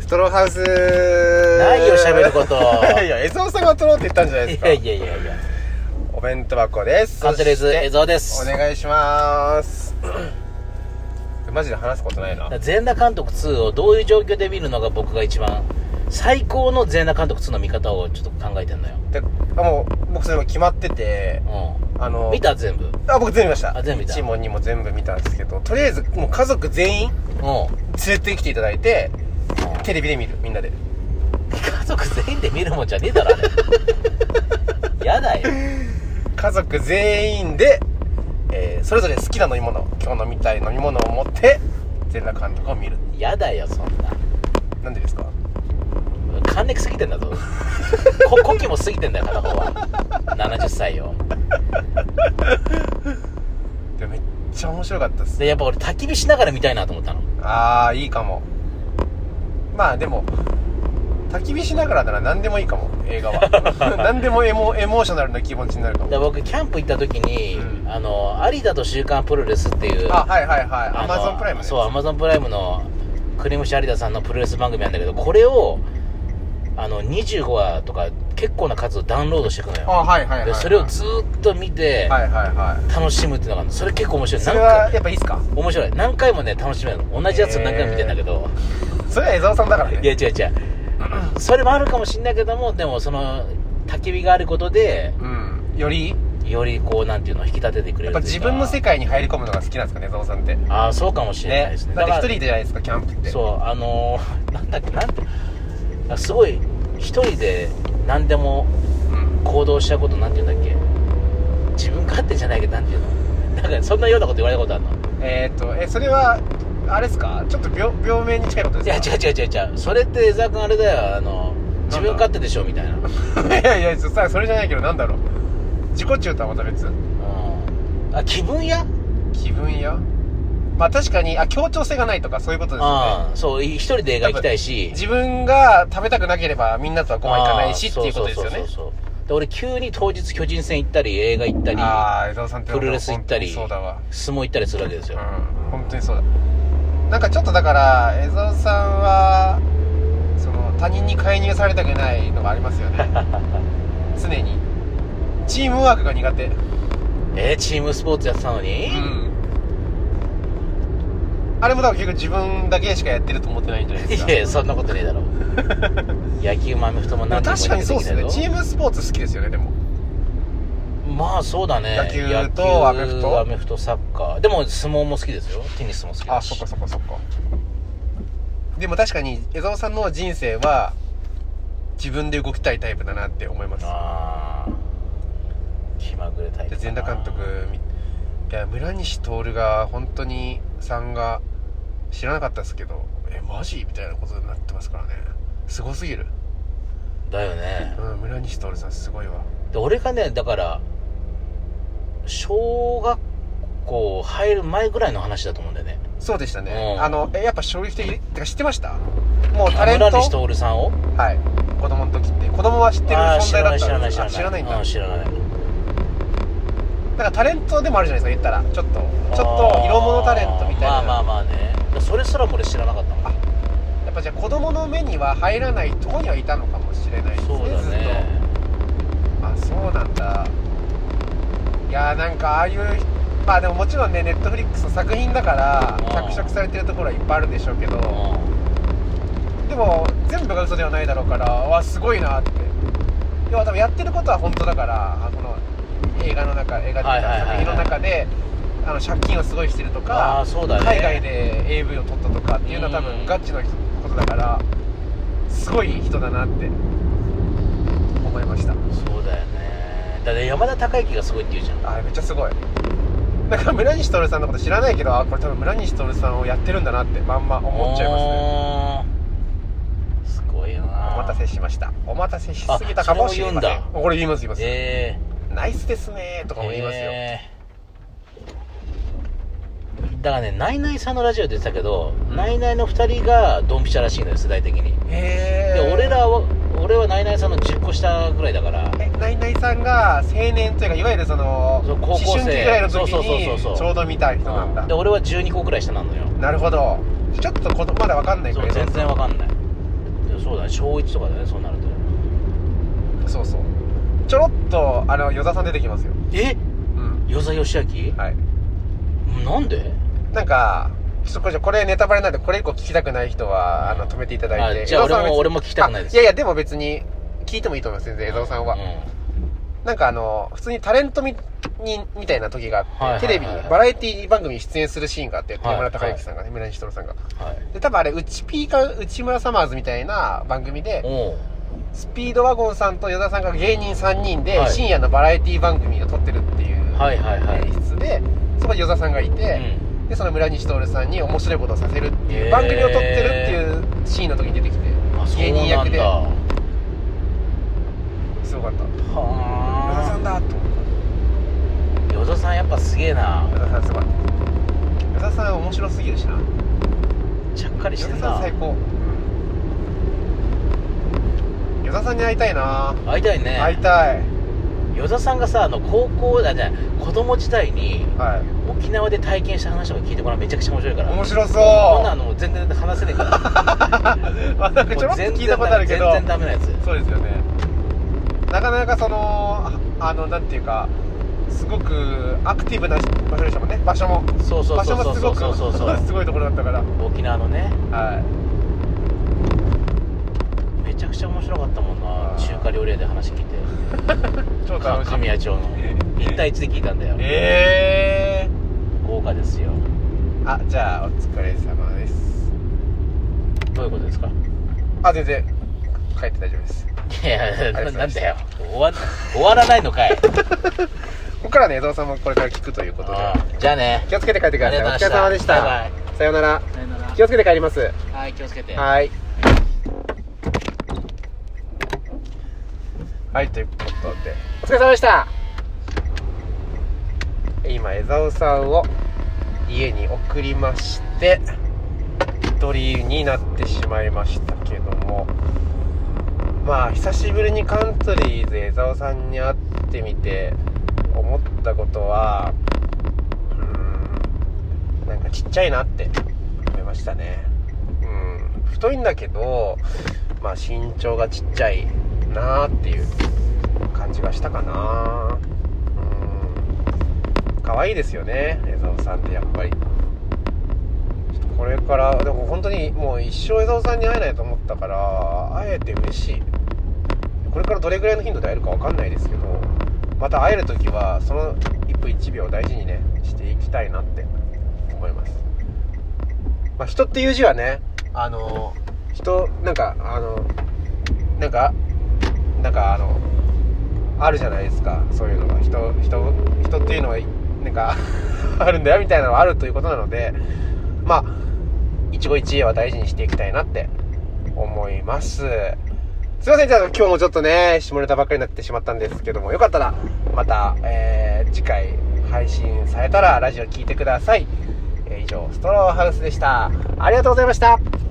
トローハウスないよ喋ることいや江蔵さんが撮ろうって言ったんじゃないですか。 いやお弁当箱です。 カントレーズ江蔵です。 お願いしますマジで話すことないな。 全裸監督2をどういう状況で見るのが僕が一番最高の全裸監督2の見方をちょっと考えてんのよ。 でもう僕それも決まってて、 見た全部。 僕全部見ました。 全部見た。 1も2も全部見たんですけど、とりあえずもう家族全員連れてきていただいて、テレビで見る、みんなで。 家族全員で見るもんじゃねえだろあれやだよ。 家族全員で、それぞれ好きな飲み物、今日飲みたい飲み物を持って全裸監督を見る。 やだよそんな。なんでですか。 還暦過ぎてんだぞ古希も過ぎてんだよ片方は70歳よでもめっちゃ面白かったっす。 でやっぱ俺焚き火しながら見たいなと思ったの。 ああいいかも。まあでも焚き火しながらなら何でもいいかも映画は何でもエモーショナルな気持ちになるかも。 で僕キャンプ行った時に、有田と週刊プロレスっていうはいアマゾンプライムね。 そうアマゾンプライムのクリームシ有田さんのプロレス番組なんだけど、これを25話とか結構な数をダウンロードしていくのよ。でそれをずーっと見て楽しむっていうのがあるの。それ結構面白い。 それはやっぱいいっすか。 面白い。何回もね楽しめるの。同じやつを何回も見てんだけど、 それは江澤さんだからね。 いや違うそれもあるかもしんないけども、でもその焚き火があることで、 よりこうなんていうの引き立ててくれる。 やっぱ自分の世界に入り込むのが好きなんですかね、江澤さんって。 ああそうかもしれないですね。 だって一人でじゃないですかキャンプって。 そうなんてすごい一人で何でも行動しちゃうこと、なんていうんだっけ、自分勝手じゃないけどなんていうの、なんかそんなようなこと言われたことあるの。 それはあれですか、ちょっと病名に近いことですか。 いや違うそれって江澤君あれだよ、自分勝手でしょみたいな。 いやそれじゃないけど、なんだろう、自己中とはまた別。 気分屋まあ確かに協調性がないとかそういうことですよね。 そう一人で映画行きたいし、 自分が食べたくなければみんなとはご飯行かないしっていうことですよね。 そうで俺急に当日巨人戦行ったり映画行ったり江澤さんってプロレス行ったりそうだわ、 相撲行ったりするわけですよ。 本当にそうだ。なんかちょっとだから江澤さんはその他人に介入されたくないのがありますよね常にチームワークが苦手。 チームスポーツやってたのに、 あれも多分結構自分だけしかやってると思ってないんじゃないですか。 いやそんなことねえだろ野球もアメフトも何でも確かにそうですね。チームスポーツ好きですよね。でもまあそうだね。 野球とアメフトサッカーでも相撲も好きですよ。テニスも好きだし。 そっかでも確かに江澤さんの人生は自分で動きたいタイプだなって思います。 気まぐれタイプ。 全裸監督、いや村西徹が本当にさんが知らなかったですけど、マジみたいなことになってますからね。すごすぎる。 だよね。 村西徹さんすごいわ。で俺がねだから小学校入る前ぐらいの話だと思うんだよね。 そうでしたね。やっぱ衝撃的ってか知ってました？もうタレント村西徹さんを子供の時って。子供は知ってる存在だったんですか？知らないんだ。 知らない。 なんかタレントでもあるじゃないですか、言ったらちょっと色物タレントみたいな。 まあね。それすらも俺知らなかったもん。 やっぱじゃあ子供の目には入らないとこにはいたのかもしれないですね。 そうだね。 そうなんだ。いやなんかああいうでももちろんねネットフリックスの作品だから脚色されてるところはいっぱいあるんでしょうけど、でも全部が嘘ではないだろうからすごいなって。要は多分やってることは本当だから、この映画の中、作品の中で借金をすごいしてるとか、 そうだね、 海外で AV を撮ったとかっていうのは多分ガチのことだからすごい人だなって思いました。 そうだよね。だって山田孝之がすごいって言うじゃん。 めっちゃすごい。なんか村西徹さんのこと知らないけど、これ多分村西徹さんをやってるんだなってまんま思っちゃいますね。 すごいよな。 お待たせしました。お待たせしすぎたかもしれません。これ言います。ナイスですねとかも言いますよ。 だからね、ナイナイさんのラジオで言ってたけど、ナイナイの2人がドンピシャらしいのよ、世代的に。で俺はナイナイさんの10個下ぐらいだから。 ナイナイさんが青年というか、いわゆる思春期ぐらいの時にちょうど見た人なんだ。 で俺は12個ぐらい下なのよ。 なるほど。ちょっとまだ分かんないから。 全然分かんない。 そうだね、小1とかだね、そうなると。 そうそう、ちょろっと与座さん出てきますよ。 与座義明。はい。なんで？ なんかこれネタバレなんで、これ以降聞きたくない人は止めていただいて。 じゃあ俺も聞きたくないです。 いやでも別に聞いてもいいと思います、全然。江澤さんはなんか普通にタレントみたいな時があって、テレビにバラエティ番組に出演するシーンがあって、山田孝之さんがね、村西徹さんが、で多分あれ内村サマーズみたいな番組で、スピードワゴンさんと与田さんが芸人3人で深夜のバラエティ番組を撮ってるっていう演出で、そこに与田さんがいて、でその村西徹さんに面白いことをさせるっていう番組を撮ってるっていうシーンの時に出てきて、芸人役ですごかった。与田さんだと思った。 与田さんやっぱすげえな。 与田さんすごい。与田さん面白すぎるしな。 ちゃっかりしてんな。 与田さん最高。与田さんに会いたいな。 会いたいね。 会いたい。 与田さんがさ、高校じゃ子供時代に、沖縄で体験した話とか聞いてもらう。めちゃくちゃ面白いから。 面白そう。 こんなの全然話せないからなんかちょろっと聞いたことあるけど全然ダメなやつ。 そうですよね。なかなかなんていうか、すごくアクティブな場所でしたもんね。場所もすごくすごいところだったから、 沖縄のね。めちゃくちゃ面白かったもんな。中華料理屋で話聞いて超楽しみ。 神谷町の1対1で聞いたんだよ。豪華ですよ。 じゃあお疲れ様です。 どういうことですか？ 全然帰って大丈夫です。 いや、なんだよ、終わらないのかい。 ここからね、江戸さんもこれから聞くということで、 じゃあね、 気をつけて帰ってください。お疲れ様でした。 バイバイ。 さようなら。気をつけて帰ります。 はい、気をつけて。 はい、ということでお疲れ様でした。今江澤さんを家に送りまして、一人になってしまいましたけども、久しぶりにカントリーズ江澤さんに会ってみて思ったことは、なんかちっちゃいなって思いましたね。太いんだけど、身長がちっちゃいなーっていう感じがしたかな。可愛いですよね、江澤さんってやっぱり。ちょっとこれからでも本当にもう一生江澤さんに会えないと思ったから、会えて嬉しい。これからどれぐらいの頻度で会えるか分かんないですけど、また会える時はその一分一秒を大事にねしていきたいなって思います。人っていう字はね、人なんかあるじゃないですか、そういうのが。人っていうのはなんかあるんだよみたいなのがあるということなので、一期一会は大事にしていきたいなって思います。すいません、じゃあ今日もちょっとね下ネタばっかりになってしまったんですけども、よかったらまた、次回配信されたらラジオ聞いてください。以上ストローハウスでした。ありがとうございました。